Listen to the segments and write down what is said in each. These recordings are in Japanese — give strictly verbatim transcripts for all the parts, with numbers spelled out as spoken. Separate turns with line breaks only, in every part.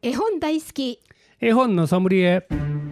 絵本大好き
絵本のソムリエ。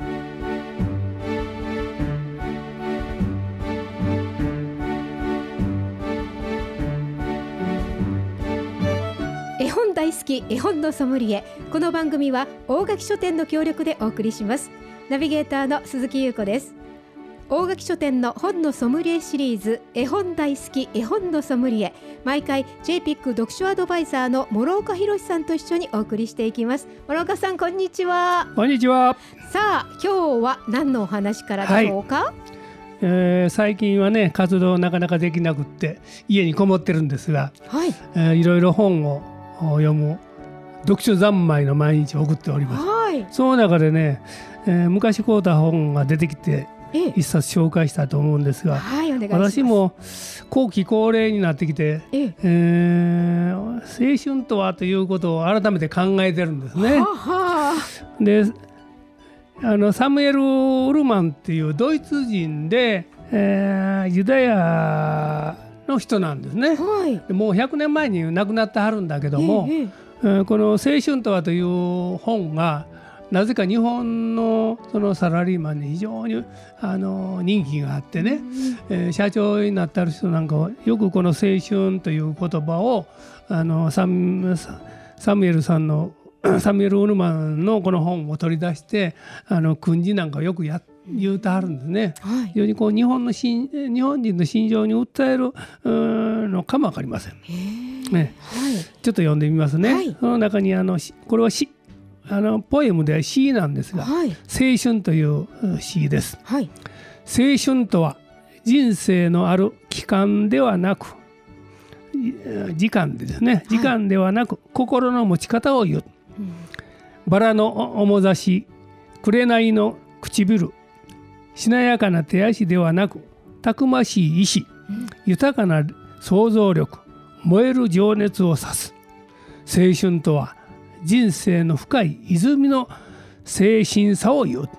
絵本大好き絵本のソムリエ。この番組は大垣書店の協力でお送りします。ナビゲーターの鈴木優子です。大垣書店の本のソムリエシリーズ、絵本大好き絵本のソムリエ、毎回 ジェイピック 読書アドバイザーの諸岡博さんと一緒にお送りしていきます。諸岡さん、こんにちは。
こんにちは。
さあ、今日は何のお話からでしょうか？はい、
えー、最近はね、活動なかなかできなくって家にこもってるんですが、
はい、
えー、いろいろ本を読む読書三昧の毎日を送っております。
はい、
その中でね、えー、昔買うた本が出てきて一冊紹介したと思うんですが、
はい、お願いします。
私も後期高齢になってきて、ええー、青春とはということを改めて考えてるんですね。
はは。
で、あのサムエル・ウルマンっていうドイツ人で、えー、ユダヤの人なんですね。はい、もうひゃくねんまえに亡くなってはるんだけども、えーえー、この青春とはという本がなぜか日本 の, そのサラリーマンに非常にあの人気があってね、うん、えー、社長になってある人なんかはよくこの青春という言葉をあの サ, サムエルさんのサムエル・ウルマンのこの本を取り出してあの訓示なんかよくや言うてはるんですね。はい、非常にこう日本のし日本人の心情に訴えるのかもわかりません。ね、はい、ちょっと読んでみますね。はい、その中にあのこれはしあのポエムで詩なんですが、はい、青春という詩です。はい、青春とは人生のある期間ではなく時間でですね、時間ではなく、はい、心の持ち方を言う、うん、バラの面差し、紅の唇、しなやかな手足ではなくたくましい意志、うん、豊かな想像力、燃える情熱を指す。青春とは人生の深い泉の精神さを言う。青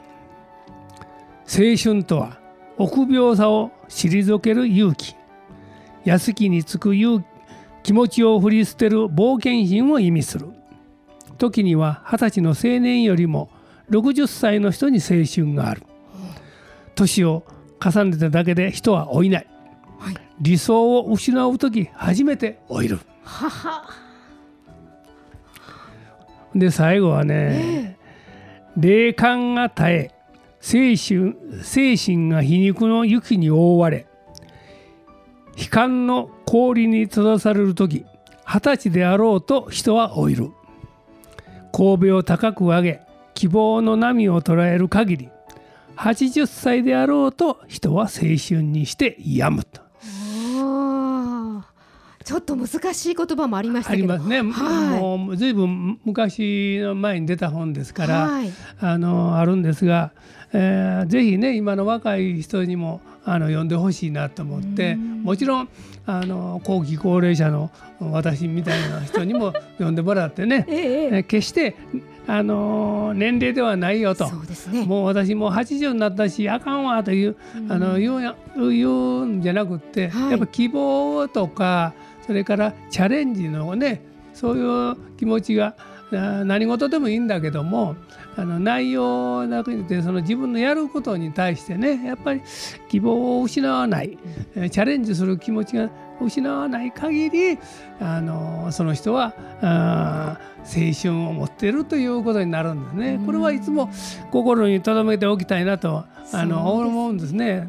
春とは臆病さを退ける勇気、安きにつく勇気持ちを振り捨てる冒険心を意味する。時には二十歳の青年よりもろくじゅっさいの人に青春がある。年を重ねただけで人は老いない。はい、理想を失う時初めて老いる。はは。で最後はね、えー、霊感が絶え精神、精神が皮肉の雪に覆われ悲観の氷に閉ざされるとき、二十歳であろうと人は老いる。神戸を高く上げ希望の波を捉える限り、はちじゅっさいであろうと人は青春にして病むと。
ちょっと難しい言葉もありましたけど、
ありますね。はい、もうずいぶん昔の前に出た本ですから、はい、あのあるんですが、えー、ぜひね今の若い人にもあの読んでほしいなと思って、もちろんあの後期高齢者の私みたいな人にも読んでもらってね、ええ、決してあの年齢ではないよと。そうですね、もう私もうはちじゅうになったしあかんわという、あの言う、言うんじゃなくって、はい、やっぱ希望とかそれからチャレンジのね、そういう気持ちが何事でもいいんだけども、あの内容だけでその自分のやることに対してね、やっぱり希望を失わない、うん、チャレンジする気持ちが失わない限り、あのその人はあ青春を持っているということになるんですね。これはいつも心に留めておきたいなとあの思うんですね。はい、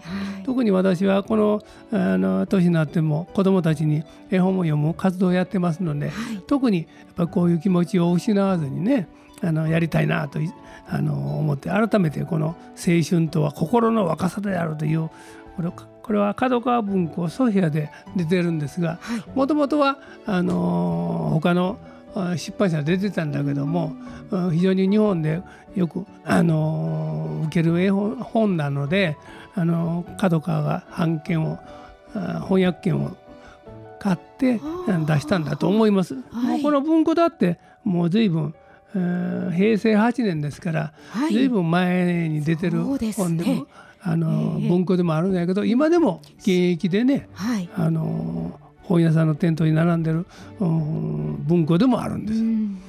特に私はこのあの年になっても子どもたちに絵本を読む活動をやってますので、はい、特にやっぱこういう気持ちを失わずにね、あのやりたいなとあの思って、改めてこの青春とは心の若さであるという、これこれは角川文庫ソフィアで出てるんですが、もともとはあの他の出版社で出てたんだけども、非常に日本でよくあの受ける絵本、本なので、あの角川が版権を翻訳権を買って出したんだと思います。はい、もうこの文庫だってもう随分へいせいはちねんですから、はい、随分前に出てる本でもあの文庫でもあるんだけど、今でも現役でね、はい、あの本屋さんの店頭に並んでる、うん、文庫でもあるんです。うん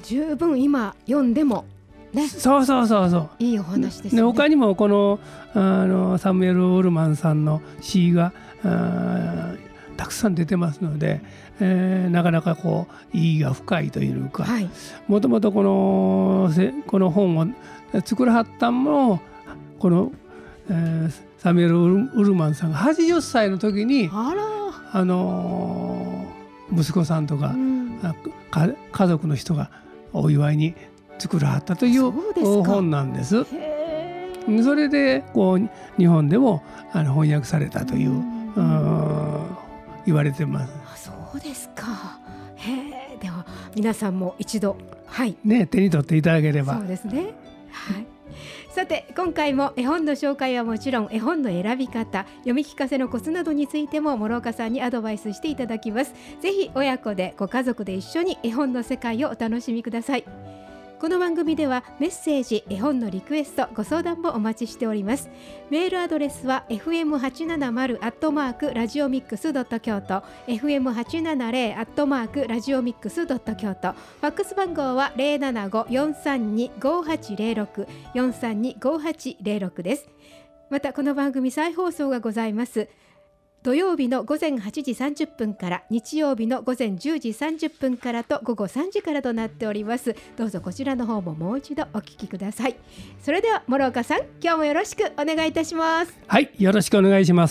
十分今読んでもね、
そうそうそうそう
いいお話ですね。
他にもこの、あのサムエル・ウルマンさんの詩がたくさん出てますので、えー、なかなかこう意義が深いというか、もともとこのこの本を作らはったのもこの、えー、サムエル・ウルマンさんがはちじゅっさいの時に、
あら、
あのー、息子さんとか、うん、か家族の人がお祝いに作らはったという本なんです。それでこう日本でもあの翻訳されたという、うん、言われてます。
あ、そうですか。へえ。では皆さんも一度、はい
ね、手に取っていただければ。
そうですね、はい。さて今回も絵本の紹介はもちろん、絵本の選び方、読み聞かせのコツなどについても諸岡さんにアドバイスしていただきます。ぜひ親子でご家族で一緒に絵本の世界をお楽しみください。この番組ではメッセージ、絵本のリクエスト、ご相談もお待ちしております。メールアドレスは エフエムはちななまる アットマーク ラジオミックス ドット 京都 エフエムはちななゼロ アットマーク ラジオミックス ドット 京都。ファックス番号は ゼロななご よんさんに ごはちゼロろく よんさんに ごはちゼロろく です。またこの番組再放送がございます。土曜日の午前はちじさんじゅっぷんから、日曜日の午前じゅうじさんじゅっぷんからと午後さんじからとなっております。どうぞこちらの方ももう一度お聞きください。それでは諸岡さん、今日もよろしくお願いいたします。
はい、よろしくお願いします。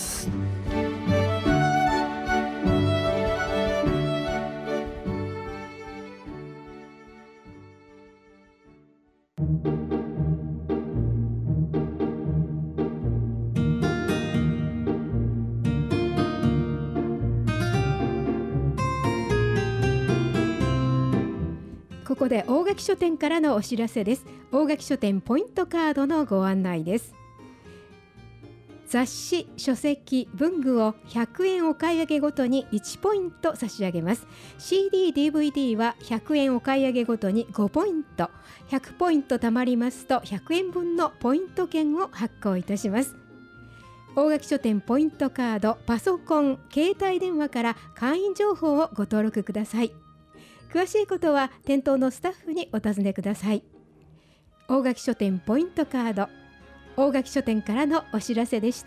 ここで大垣書店からのお知らせです。大垣書店ポイントカードのご案内です。雑誌、書籍、文具をひゃくえんお買い上げごとにいちポイント差し上げます。 シーディー、ディーブイディー はひゃくえんお買い上げごとにごポイント、ひゃくポイント貯まりますとひゃくえんぶんのポイント券を発行いたします。大垣書店ポイントカード、パソコン、携帯電話から会員情報をご登録ください。詳しいことは店頭のスタッフにお尋ねください。大垣書店ポイントカード、大垣書店からのお知らせでした。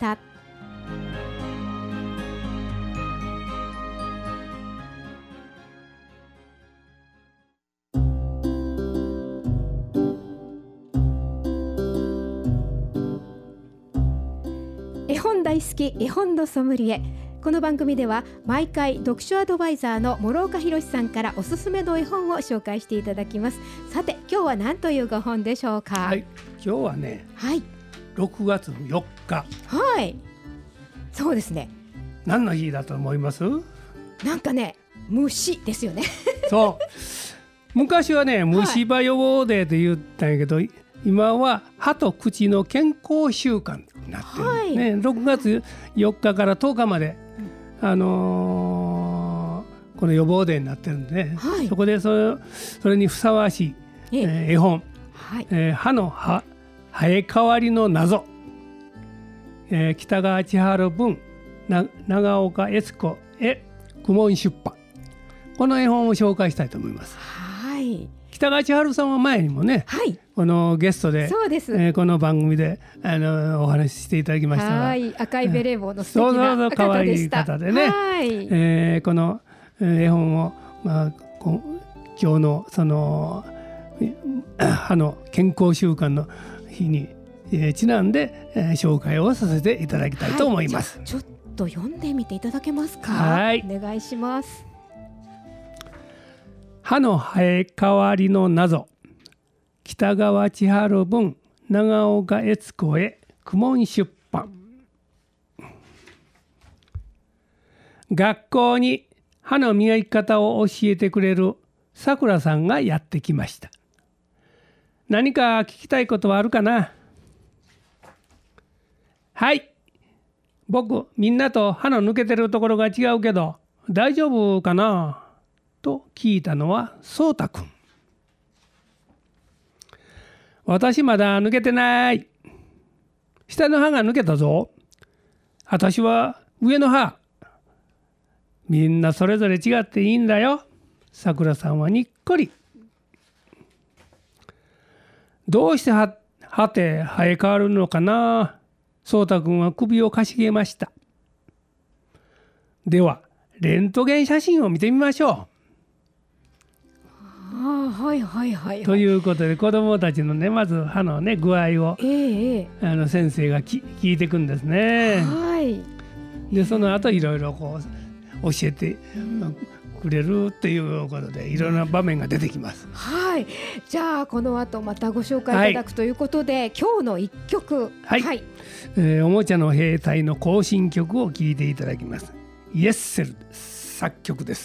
絵本大好き、絵本のソムリエ。この番組では毎回読書アドバイザーの諸岡博さんからおすすめの絵本を紹介していただきます。さて今日は何というご本でしょうか。
はい、今日はね、
はい、
ろくがつよっか。
はい、そうですね。
何の日だと思います？
なんかね、虫ですよね。
そう、昔はね、虫歯予防デーって言ったんやけど、はい、今は歯と口の健康習慣になってる、はいね、ろくがつよっかからとおかまで、うん、あのー、この予防デーになってるんで、ね、はい、そこでそれ、それにふさわしい、えー、絵本、はい、えー、歯の歯生え変わりの謎、えー、北川千春文、な長岡悦子絵、公文出版、この絵本を紹介したいと思います。
はい、
北川千春さんは前にもね、はい、このゲストで、そうです、えー、この番組であのお話ししていただきましたが、
はい、赤いベレー帽の素敵な方でした。そうそうそう、
可愛い方でね、はい、えー、この絵本を、まあ、今日のその歯の健康習慣の日に、えー、ちなんで、えー、紹介をさせていただきたいと思います。
はい、ちょ、ちょっと読んでみていただけますか。
はい、
お願いします。
歯の生え変わりの謎、北川千春文、長岡悦子絵、公文出版。学校に歯の磨き方を教えてくれるさくらさんがやってきました。何か聞きたいことはあるかな？はい、僕みんなと歯の抜けてるところが違うけど大丈夫かなと聞いたのはそうたくん。私まだ抜けてない。下の歯が抜けたぞ。私は上の歯。みんなそれぞれ違っていいんだよ。さくらさんはにっこり。 どうしてははて生え変わるのかな。そうたくんは首をかしげました。ではレントゲン写真を見てみましょう。
あはいはいはい、はい、
ということで子どもたちのねまず歯のね具合を、
えー、
あの先生がき聞いていくんですね。
はい。
でその後いろいろこう教えてくれるっていうことでいろんな場面が出てきます。
はい。じゃあこの後またご紹介いただくということで、はい、今日の一曲、
はい、はい、えー、おもちゃの兵隊の行進曲を聴いていただきます。イエッセル作曲です。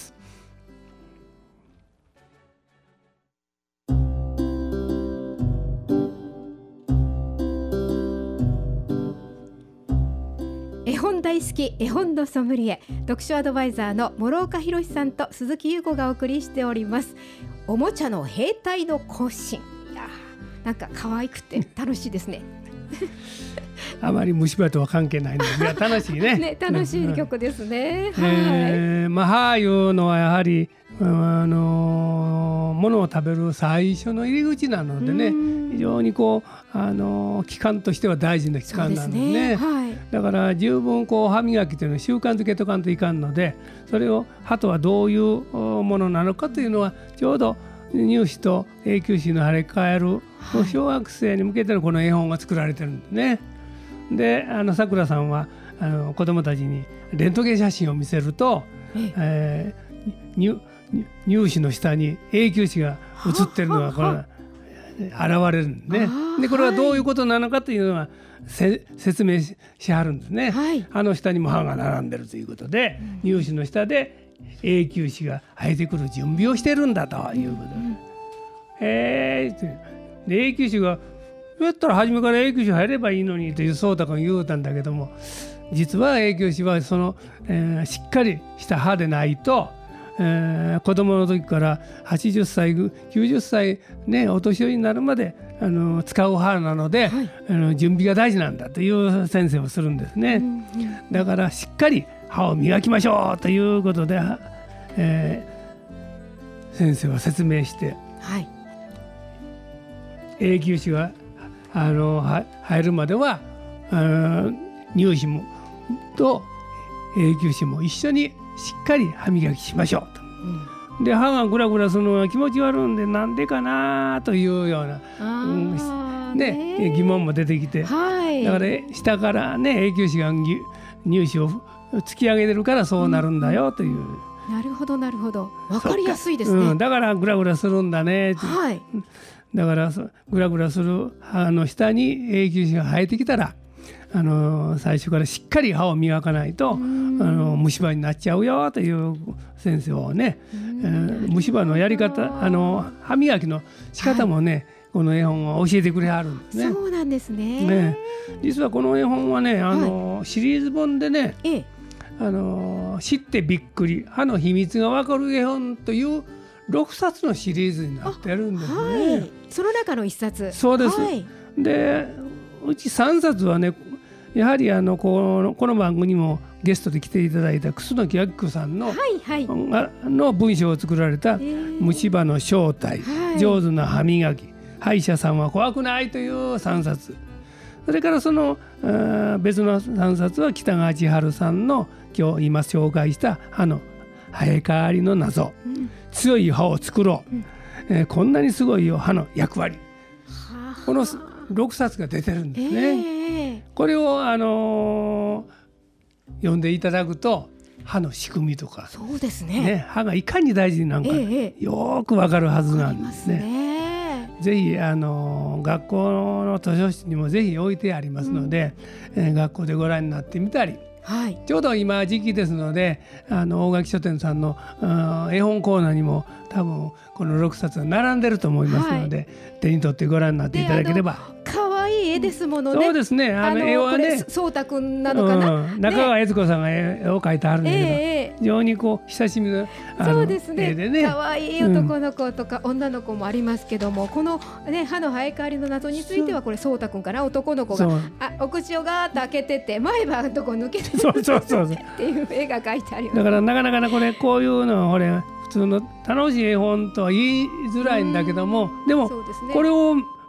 絵本大好き絵本のソムリエ読書アドバイザーの諸岡博さんと鈴木優子がお送りしております。おもちゃの兵隊の行進、いやなんか可愛くて楽しいですね。
あまり虫歯とは関係ないので楽しい ね,
ね楽しい曲ですね。
うん、えー、まあ歯いうのはやはりあのものを食べる最初の入り口なのでね、非常にこうあの器官としては大事な器官なので ね, で、ね、はい、だから十分こう歯磨きというのは習慣づけとかんといかんので、それを歯とはどういうものなのかというのはちょうど乳歯と永久歯の張り替える小学生に向けてのこの絵本が作られてるんですね。であのさくらさんはあの子どもたちにレントゲン写真を見せると、えー、乳歯の下に永久歯が写ってるのがこれ現れるんでね。でこれはどういうことなのかというのはせ説明 し, しはるんですね。はい、歯の下にも歯が並んでるということで、うん、乳歯の下で永久歯が生えてくる準備をしてるんだということで、うん、へーで永久歯がどうやったら初めから永久歯入ればいいのにというそうたくん言うたんだけども、実は永久歯はその、えー、しっかりした歯でないと、えー、子供の時からはちじゅっさいきゅうじゅっさい、ね、お年寄りになるまであの使う歯なので、はい、あの準備が大事なんだという先生をするんですね。うんうん、だからしっかり歯を磨きましょうということで、えー、先生は説明して、はい、永久歯があの入るまではあ乳歯もと永久歯も一緒にしっかり歯磨きしましょうと、うん、で歯がグラグラするのが気持ち悪いんでなんでかなというような、うんね、疑問も出てきて、はい、だから下からね永久歯が乳歯を突き上げてるからそうなるんだよという、うん
うん、なるほどなるほど、分かりやすいですね。
うん、だからグラグラするんだね、はい、だからグラグラする歯の下に永久歯が生えてきたらあの最初からしっかり歯を磨かないとあの虫歯になっちゃうよという先生をね、えー、虫歯のやり方あの歯磨きの仕方もね、はい、この絵本は教えてくれはるんですね。
そうなんです ね,
ね実はこの絵本はねあの、はい、シリーズ本でね、ええ、あの知ってびっくり歯の秘密がわかる絵本というろくさつのシリーズになってるんですね。はい、
その中のいっさつ。
そうです、はい、でうちさんさつはねやはりあのこの、この番組にもゲストで来ていただいた楠木明子さんの、はいはい、の文章を作られた虫歯の正体、はい、上手な歯磨き、歯医者さんは怖くないというさんさつ、それからその別のさんさつは北川千春さんの今日今紹介した歯の生え変わりの謎、うん、強い歯を作ろう、うんえー、こんなにすごいよ歯の役割、はあ、このろくさつが出てるんですね。えー、これを、あのー、読んでいただくと歯の仕組みとか
そうですね、
ね歯がいかに大事なのか、えー、よくわかるはずなんですね。ねぜひ、あのー、学校の図書室にもぜひ置いてありますので、うんえー、学校でご覧になってみたり、はい、ちょうど今時期ですのであの大垣書店さんの絵本コーナーにも多分このろくさつが並んでると思いますので、はい、手に取ってご覧になっていただければ。
可愛い絵ですものね。
そうですね。あの絵はね、
そうたくんなのかな、
うん、中川悦子さんが絵を描いてあるんだけど、えー、非常にこう親しみのあの
そうですね、
絵でね、
可愛い男の子とか女の子もありますけども、うん、この、ね、歯の生え変わりの謎についてはこれそうたくんかな、男の子があお口をガーッと開けてて前歯のとこ抜けててそうそうそうそうっていう絵が描いてあります。
だからなかなかなこれこういうのはこれ普通の楽しい絵本とは言いづらいんだけども、でも、ね、これを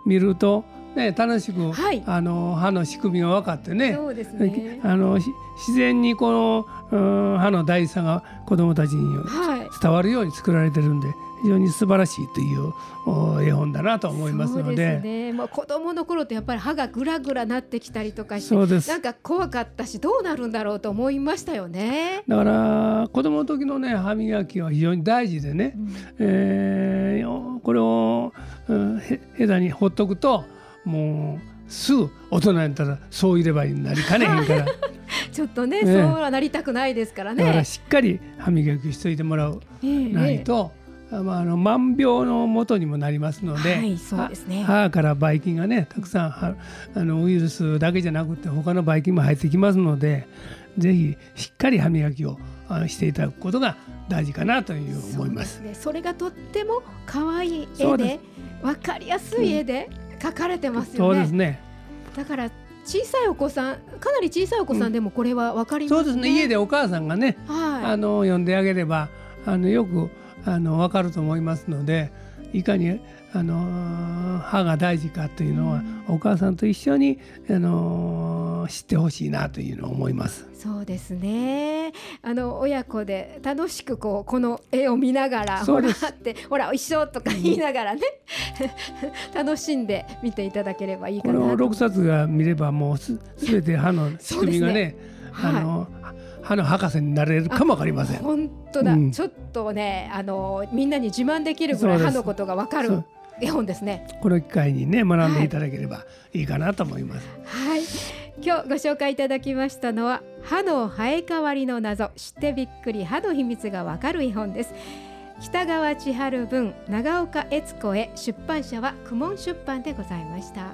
見るとね、楽しく、
はい、
あの歯の仕組みが分かってね、
そうですね、
あの自然にこの、うん、歯の大事さが子どもたちに伝わるように作られてるんで、非常に素晴らしいという絵本だなと思いますので。
そうですね、もう子どもの頃ってやっぱり歯がぐらぐらなってきたりとかして、
そうです、
なんか怖かったし、どうなるんだろうと思いましたよね。
だから子どもの時のね歯磨きは非常に大事でね、うん、えー、これを、うん、へ枝にほっとくともうすぐ大人になったらそういればいいになりかねへんから
ちょっと ね, ねそうはなりたくないですからね。
だからしっかり歯磨きしといてもらう、えー、ないと、えーまあ、あの万病の元にもなりますので、はい、そうですね、歯からばい菌がねたくさんあのウイルスだけじゃなくて他のばい菌も入ってきますので、ぜひしっかり歯磨きをしていただくことが大事かなという思います。
そうですね、それがとっても可愛い絵で分かりやすい絵で描かれてますよね。
そうですね、
だから小さいお子さん、かなり小さいお子さんでもこれは分かりますね、うん、そうですね、
家でお母さんがね、はい、あの読んであげればあのよくあの分かると思いますので、いかにあの歯が大事かというのは、うん、お母さんと一緒にあの知ってほしいなというのを思います。
そうですね、あの親子で楽しくこうこの絵を見ながらほらってほら一緒とか言いながらね、うん、楽しんで見ていただければいいかなと。
このろくさつが見ればもうすべて歯の仕組みが ね, ね、あの、はい、歯の博士になれるかもわかりません。
本当だ、うん、ちょっとねあのみんなに自慢できるぐらい歯のことがわかる絵本ですね。
この機会にね学んでいただければいいかなと思います。
はい、はい、今日ご紹介いただきましたのは歯の生え変わりの謎、知ってびっくり歯の秘密がわかる絵本です。北川千春文、長岡悦子へ、出版社は公文出版でございました。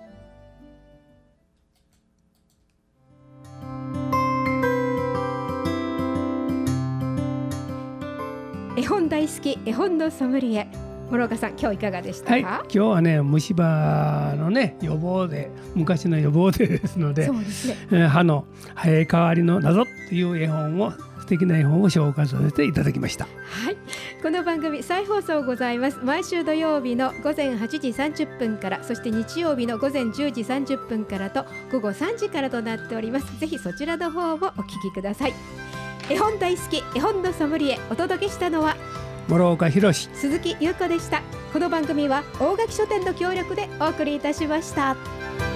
絵本大好き、絵本のソムリエ、諸岡さん、今日いかがでしたか？
はい、今日はね虫歯のね予防で、昔の予防でですので、そうですね、えー、歯の生え変わりの謎っていう絵本を、素敵な絵本を紹介させていただきました。
はい、この番組再放送ございます。毎週土曜日のごぜんはちじさんじゅっぷんから、そして日曜日のごぜんじゅうじさんじゅっぷんからとごごさんじからとなっております。ぜひそちらの方をお聞きください。絵本大好き、絵本のソムリエ、お届けしたのは
諸岡博史、
鈴木優子でした。この番組は大垣書店の協力でお送りいたしました。